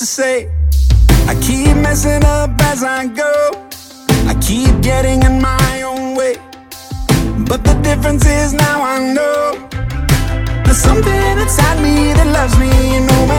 to say. I keep messing up as I go, I keep getting in my own way. But the difference is now I know there's something inside me that loves me, and nobody